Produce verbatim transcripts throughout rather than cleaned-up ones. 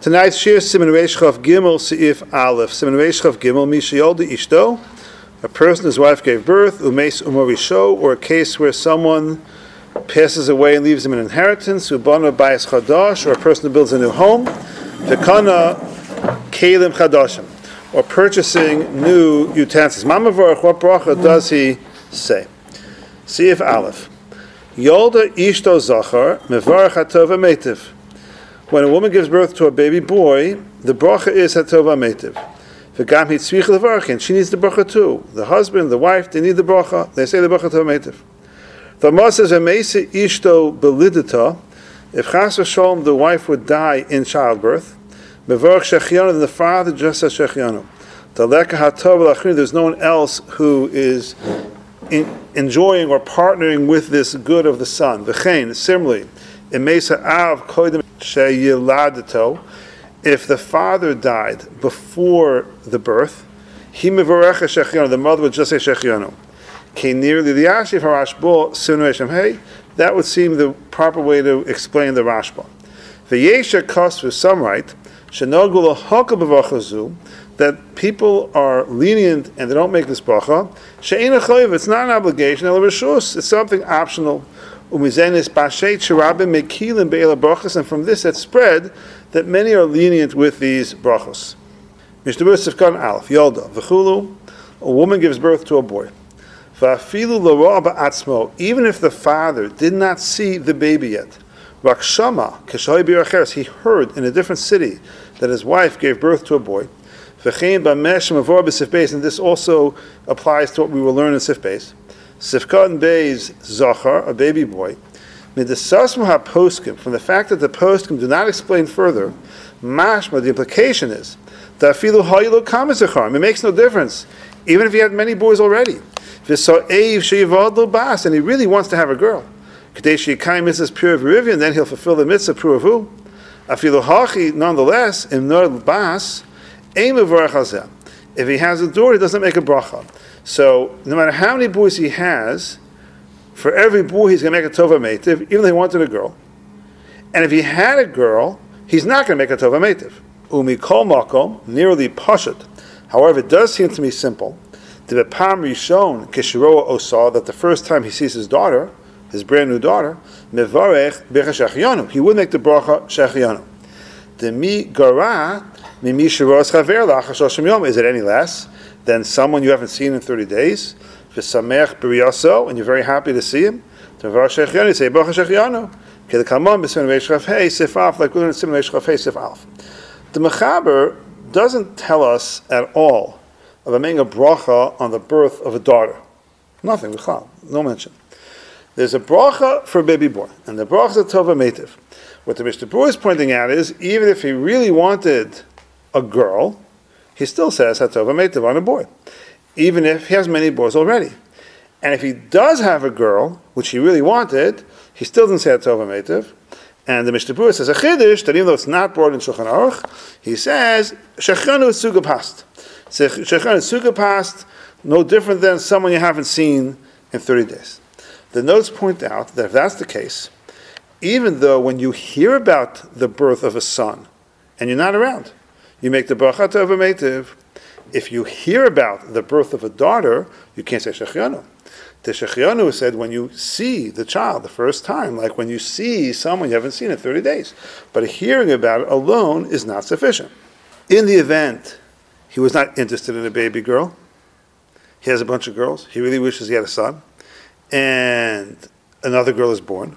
Tonight's shir Siman Reish Chaf Gimel Seif Aleph. Siman Reish Chaf Gimel Mishayolda Ishto. A person, his wife gave birth, Umeis Umorisho, or a case where someone passes away and leaves him an inheritance, Ubana Bayis Chadash, or a person who builds a new home, Vekana Kalim Chadashim, or purchasing new utensils. Mamavarach, what bracha does he say? Seif Aleph. Yolda Ishto Zachar Mevarach Hatov Ametiv. When a woman gives birth to a baby boy, the bracha is Hatov Ametiv. V'gam hitzvich levarchin, she needs the bracha too. The husband, the wife, they need the bracha. They say the bracha Hatov Ametiv. The Ramah says, "Ameisa ishto belidita." If chas v'sholom the wife would die in childbirth, mevarach shechianu, then the father just says shechianu. Taleka hatov l'achrin. There's no one else who is in, enjoying or partnering with this good of the son. V'chein, similarly, Ameisa av koydem sheyiladito. If the father died before the birth, he mevarecha shechianu. The mother would just say shechianu. Nearly the Yashiv Harashbo Sunreshem Hey, that would seem the proper way to explain the Rashba. The Yesha costs with some right, Shenogula Hoka Bavachazu, that people are lenient and they don't make this bracha. She'ena Chayiv, it's not an obligation, El Rishus, it's something optional. Umizenis Bashet Shirabim Mekilim Be'ela Brachas, and from this it's spread that many are lenient with these brachos. Mishnah Sifkan Aleph, Yolda, V'chulu, a woman gives birth to a boy. Even if the father did not see the baby yet, he heard in a different city that his wife gave birth to a boy. And this also applies to what we will learn in Sif Beis. Sifkat Beis Zachar, a baby boy. From the fact that the poskim do not explain further, mashma, the implication is that it makes no difference, even if he had many boys already. And he really wants to have a girl. Missus Pure Virivian, then he'll fulfill the mitzvah Puravu. Nonetheless, if he has a daughter, he doesn't make a bracha. So no matter how many boys he has, for every boy he's going to make a tova meitiv, even though he wanted a girl. And if he had a girl, he's not going to make a tova meitiv. Umi kol makom, nearly pashut. However, it does seem to me simple. The Pam Rishon Kishiroa Osa, that the first time he sees his daughter, his brand new daughter, Mevarech Becha Shechianu, he would make the bracha Shechianu. The Mi Gara Mimi Shiros Chaver Lachashoshem Yom. Is it any less than someone you haven't seen in thirty days? V'samech B'riyaso, and you're very happy to see him. Mevarech Shechianu, you say bracha Shechianu. Kedekamon B'Siman Reish Chaf Hey Sif Alf, like we learned in Siman Reish Chaf Hey Sif Alf. The Mechaber doesn't tell us at all of making a bracha on the birth of a daughter. Nothing, no mention. There's a bracha for a baby boy, and the bracha is a tova meitiv. What the Mishnah Berurah is pointing out is, even if he really wanted a girl, he still says hatova meitiv on a boy, even if he has many boys already. And if he does have a girl, which he really wanted, he still doesn't say hatova meitiv. And the Mishnah Berurah says a chiddush that even though it's not brought in Shulchan Aruch, he says shechanu suga past. Shechan is sukkah past, no different than someone you haven't seen in thirty days. The notes point out that if that's the case, even though when you hear about the birth of a son and you're not around, you make the bracha tova meitiv. If you hear about the birth of a daughter, you can't say shechianu. The shechianu is said when you see the child the first time, like when you see someone you haven't seen in thirty days. But hearing about it alone is not sufficient. In the event he was not interested in a baby girl, he has a bunch of girls, he really wishes he had a son, and another girl is born.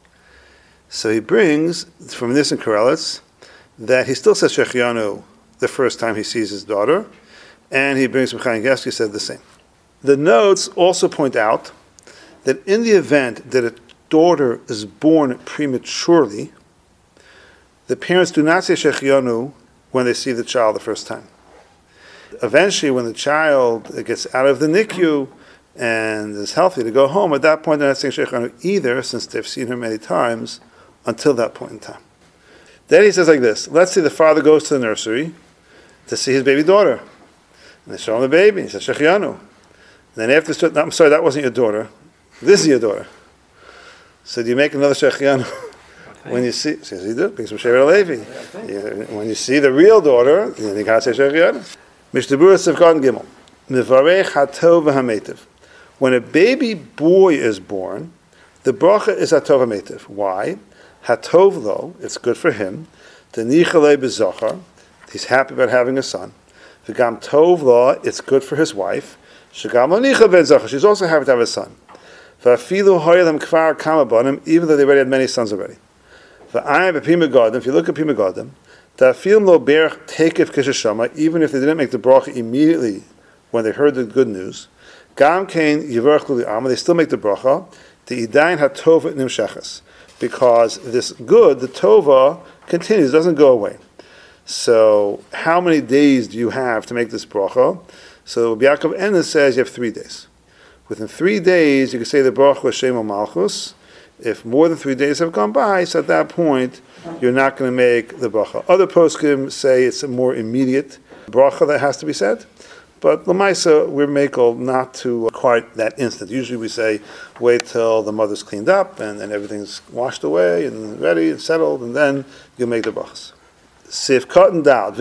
So he brings, from this in Karelitz, that he still says Shechianu the first time he sees his daughter, and he brings from Chaim Gesky said the same. The notes also point out that in the event that a daughter is born prematurely, the parents do not say Shechianu when they see the child the first time. Eventually, when the child gets out of the N I C U and is healthy to go home, at that point they're not saying Shechianu either, since they've seen her many times, until that point in time. Then he says like this, let's say the father goes to the nursery to see his baby daughter. And they show him the baby, he says Shechianu. And then after, no, I'm sorry, that wasn't your daughter. This is your daughter. So do you make another Shechianu? When you see, says he did, because Shevet Levi. When you see the real daughter, you can't say Shechianu. Mishnah Sivkon Gimel. Mevarech hatov v'hametiv. When a baby boy is born, the bracha is hatov v'hametiv. Why? Hatov lo, it's good for him. Tenichale b'zochar, he's happy about having a son. V'gam tov lo, it's good for his wife. Shagam lo nicha ben zochar, she's also happy to have a son. V'afilu hoyelem kvar kama banim, even though they already had many sons already. V'ayim b'pima gadim, if you look at pima gadim, ta'afilm lo berach tekef kishashama, even if they didn't make the bracha immediately when they heard the good news, gam kein yivarach lu li'ama, they still make the bracha, the idayin hatova nimshachas, because this good, the tova, continues, doesn't go away. So, how many days do you have to make this bracha? So, Yaakov Ena says you have three days. Within three days, you can say the bracha Shem Malchus. If more than three days have gone by, so at that point, you're not going to make the bracha. Other poskim say it's a more immediate bracha that has to be said. But Lamaisa, we're makel not to quite that instant. Usually we say, wait till the mother's cleaned up and, and everything's washed away and ready and settled, and then you'll make the brachas. Sif cotton down.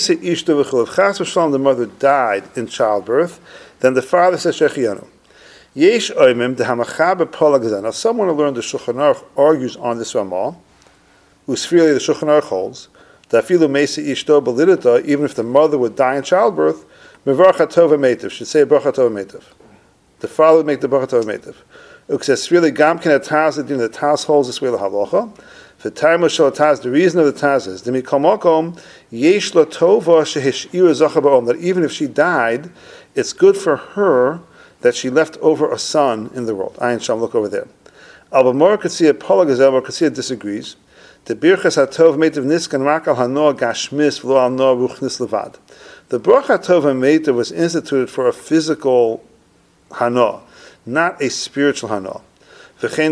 If Chas v'shalom the mother died in childbirth, then the father says Shechianu. Yesh oimim dehamachabe polagazan. Now someone who learned the Shulchan Aruch argues on this Ramah, who's really the Shulchan Aruch holds, that afilu meisi ishto belidata, even if the mother would die in childbirth, mevarcha tova meitiv, should say bracha tova meitiv. The father would make the bracha tova meitiv. Ukses really gam ken ataz, the Taz holds this way the halacha. The time of Taz, the reason of the Taz is Demi Kamakom Yesh Lo Tova Shehishira Zacha Ba'om, that even if she died, it's good for her that she left over a son in the world. Ayin Sham, look over there. Alba Mor Katzia Polagazel Mor Katzia disagrees. The Birchas HaTov Meitiv Niskan Rak Al Hanoah Gashmis V'lo Al Noah Ruchnis Levad. The Bracha HaTov Meitiv was instituted for a physical Hanoah, not a spiritual Hanoah. Therefore,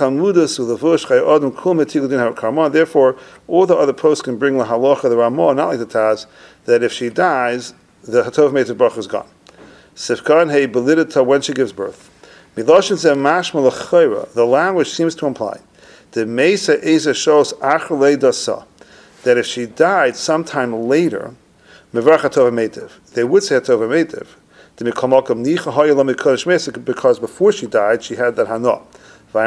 all the other posts can bring the halacha, the Ramah, not like the Taz, that if she dies, the Hatov Meitiv Bracha is gone. Sifkan hey belidata when she gives birth. Miloshin zeh mashma l'chayra. The language seems to imply the Mesa Eza shows achalei dasa, that if she died sometime later, mevarach Hatov Meitiv, they would say Hatov Meitiv. Because before she died, she had that hana. So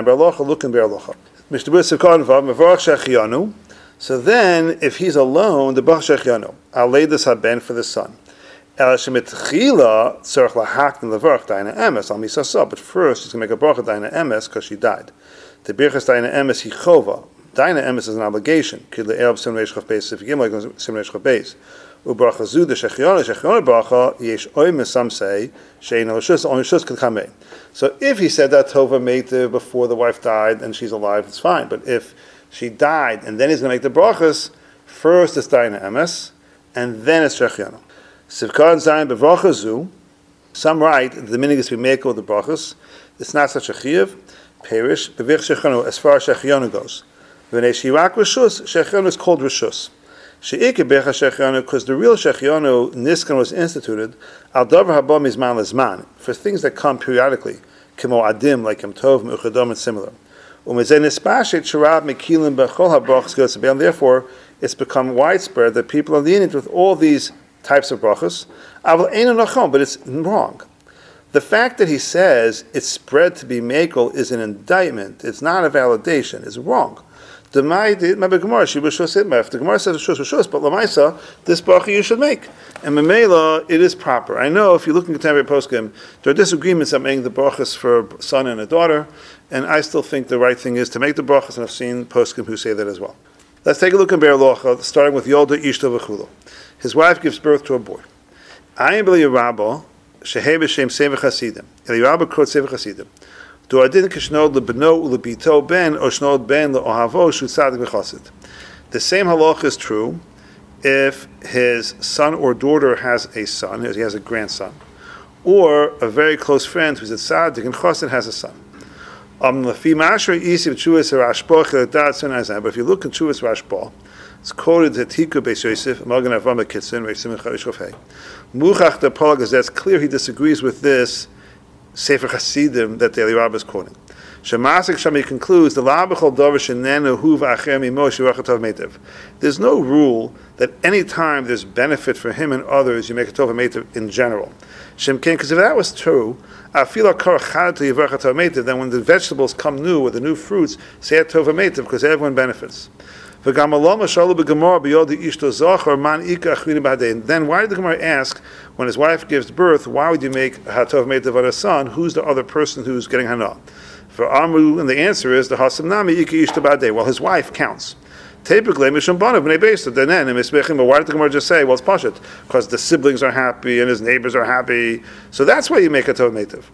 then, if he's alone, the Bach Shechianu, Aleidas haben for the son. But first, he's going to make a bracha Daina Emes because she died. The Birchas Daina Emes Hichova. Daina Emes is an obligation. Ubracha zu the shechianu shechianu bracha yesh oimes, some say sheino shus only shus can come in. So if he said that tova meitiv before the wife died and she's alive, it's fine. But if she died and then he's going to make the brachas, first it's daina emes and then it's shechianu. Sivkan zayin bevracha zu. Some write the meaning is we make all the brachas. It's not such a chiyuv. Perish bevich shechianu as far as shechianu goes. V'nei shirak rishus, shechianu is called rishus. Because the real Shechianu Niskan was instituted al davar haba mizman lezman, for things that come periodically, kimo adim like Yom Tov, Meuchadom, and similar. And therefore, it's become widespread that people are lenient with all these types of brachas. But it's wrong. The fact that he says it's spread to be mekel is an indictment. It's not a validation. It's wrong. The Gemara, she was shus itma. If the Gemara says shus shus, but lamaisa, this bracha you should make, and memela it is proper. I know if you look in contemporary poskim, there are disagreements on making the brachas for a son and a daughter, and I still think the right thing is to make the brachas, and I've seen poskim who say that as well. Let's take a look in Be'er Locha, starting with Yolda Ishto v'chulo. His wife gives birth to a boy. Ayin b'li Rabba shehei b'shem Sefer Chasidim. Eli Rabba quotes Sefer Chasidim. Do I didn't kishnod lebeno ulebito ben or shnod ben leohavo shu tzadik v'chasid. The same halacha is true if his son or daughter has a son, he has a grandson, or a very close friend who's a tzaddik and chasid has a son. Um, but if you look in Chuvas Rashba, it's quoted that Tiku Beis Yosef, Magen Avraham Kitzin, Reish Simon Charish Rofei. Muchach the Polagaz, that's clear he disagrees with this Sefer Chasidim that the Eli Rabba is quoting. Shemasik Shami concludes the Labachol Dover Shenenu Huva Acher Mimo Shirach Tov Metiv. There's no rule that any time there's benefit for him and others, you make a Tov Metiv in general. Shemkin, because if that was true, I feel a kor chad to Yivrach Tov Metiv, then when the vegetables come new or the new fruits, say a Tov Metiv because everyone benefits. Then why did the Gemara ask, when his wife gives birth, why would you make a Tov Metiv on a son? Who's the other person who's getting Hana? For Amru, and the answer is the Hasam Nami Ika Ishta Badei. Well, his wife counts. Typically, Mishum Banav Bnei Beis. Then, and Misbechim. But why did the Gemara just say, well, it's Pashat? Because the siblings are happy and his neighbors are happy. So that's why you make a Tov Metiv.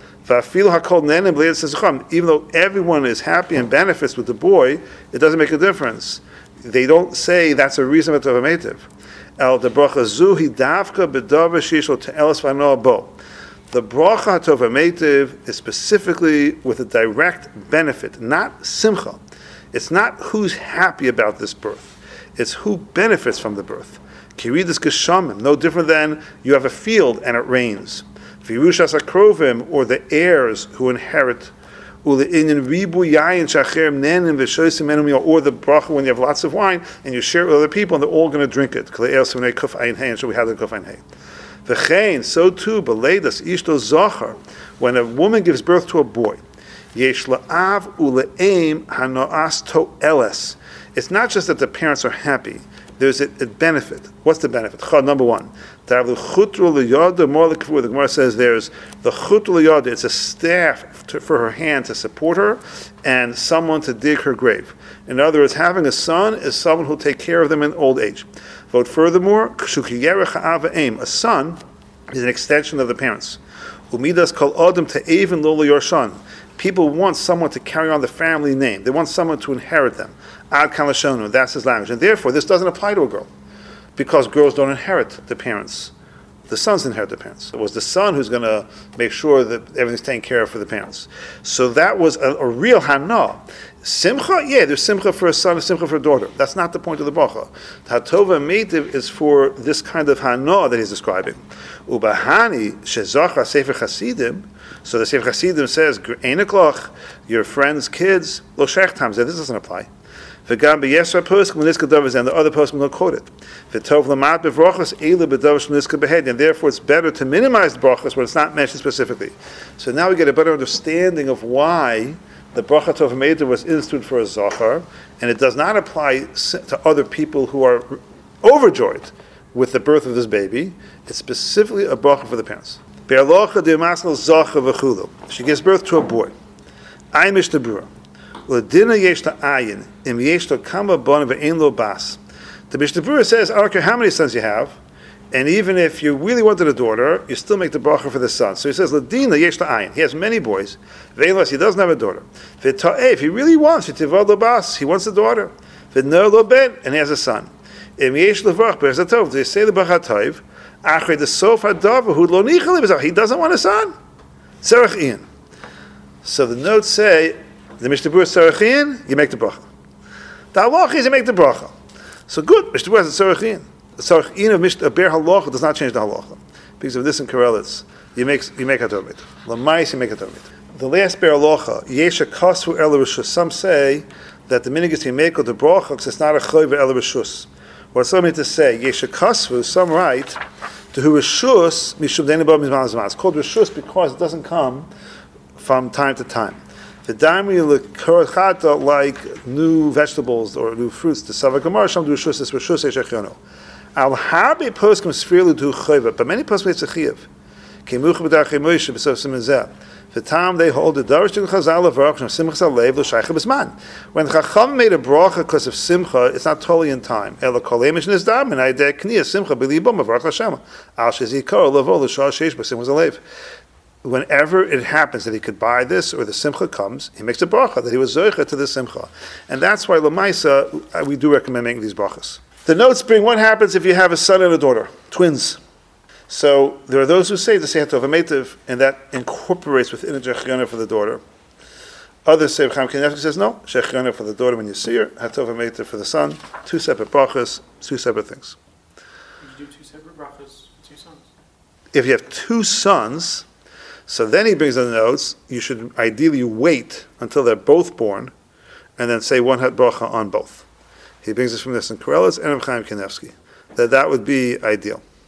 Even though everyone is happy and benefits with the boy, it doesn't make a difference. They don't say that's a reason for Tov Metiv. El the bracha zuhi davka bedavar shishol te'elas v'anoah bo. The bracha Tov Metiv is specifically with a direct benefit, not simcha. It's not who's happy about this birth. It's who benefits from the birth. Kiridus geshamim, no different than you have a field and it rains. Virushas akrovim, or the heirs who inherit, or the bracha when you have lots of wine and you share it with other people and they're all going to drink it. So we had the kuf ein. V'chein, so too, beleidas ishto zachar, when a woman gives birth to a boy, yesh la'av ule'eim hanoas to'eles. It's not just that the parents are happy. There's a, a benefit. What's the benefit? Chad, number one. The Gemara says there's the chutru l'yada. It's a staff to, for her hand to support her, and someone to dig her grave. In other words, having a son is someone who will take care of them in old age. Vote furthermore, a son is an extension of the parents. Umidas kol adam te'evin lo l'yorshan. People want someone to carry on the family name. They want someone to inherit them. Ad kalashonu, that's his language. And therefore, this doesn't apply to a girl, because girls don't inherit the parents. The sons inherit the parents. It was the son who's going to make sure that everything's taken care of for the parents. So that was a, a real hana. Simcha, yeah, there's simcha for a son and simcha for a daughter. That's not the point of the bracha. Hatova Metiv is for this kind of hana that he's describing. Ubahani shezachar sefer chasidim. So the sefer chasidim says, "Einakloch, your friend's kids." Lo shechtam. This doesn't apply. V'gam b'yesra poskim l'niska davos, and the other poskim don't quote it. V'tov l'mat b'vrachos elu b'davos l'niska b'hed, and therefore it's better to minimize the brachos when it's not mentioned specifically. So now we get a better understanding of why the bracha Tov Metiv was instituted for a zachar, and it does not apply to other people who are overjoyed with the birth of this baby. It's specifically a bracha for the parents. Be'alocha de'masnal zachar v'chulu. She gives birth to a boy. Ayin mishtabura. L'dina yesh ta'ayin im yesh ta'kama bon ve'ein lo bas. The Mishnah Berurah says, I don't care how many sons you have, and even if you really wanted a daughter, you still make the bracha for the son. So he says, L'dina yesh ta'ayin. He has many boys. Ve'ein he doesn't have a daughter. Ve'ta'eh, if he really wants, v'tivad lo bas, he wants a daughter. Ve'ner lo ben, and he has a son. Im yesh levrach be'ez atov. They say the bracha tov. Achrei the sof hadavar hu lo nicha lebezach. He doesn't want a son. Tzarech ian. So the notes say, the Mishnah Berurah Tzarech, you make the bracha. The halacha is you make the bracha. So good, Mishnah Berurah has a Tzarech. The Tzarech of Mishnah Ber halacha does not change the halacha. Because of this in Karelitz, you make you make a Tov Metiv. Lamais, you make a Tov Metiv. The last Ber halacha, Yesha Kasvu El Rishus. Some say that the minig is to make the bracha because it's not a Choyver El Rishus. What some mean to say, Yesha Kasvu, some write to who Rishus Mishum Denibah Mizman Zman. It's called Rishus because it doesn't come from time to time. The daimri l'korchata, like new vegetables or new fruits, the Savagamar Sham do Rishus is Rishus Eshechyono. Al harbe poskim sfirlu do chayva, but many poskim it's a chiyav. Kemuch b'darchei Moshe b'sof simenzeh. The time they hold the darish to Chazal of Baruch Shem Simcha Salev l'shaycha b'zman. When Chacham made a bracha because of Simcha, it's not totally in time. Ela kolemish nizdam and aydeh kniya Simcha b'libam of Baruch Hashem. Al shezikor levo l'shah sheish b'simcha Salev. Whenever it happens that he could buy this or the Simcha comes, he makes a bracha that he was zoicha to the Simcha, and that's why Lamaisa we do recommend making these brachas. The notes bring what happens if you have a son and a daughter, twins. So there are those who say the Sefer Tov Metiv, and that incorporates within a Shechyona for the daughter. Others say, Chaim Kanievsky says, no, Shechyona for the daughter when you see her, Hatov Metiv for the son, two separate brachas, two separate things. You do two separate brachas, two sons. If you have two sons, So then he brings in the notes, you should ideally wait until they're both born, and then say one hat bracha on both. He brings us from this in Korelas and Reb Chaim Kanevsky, that that would be ideal.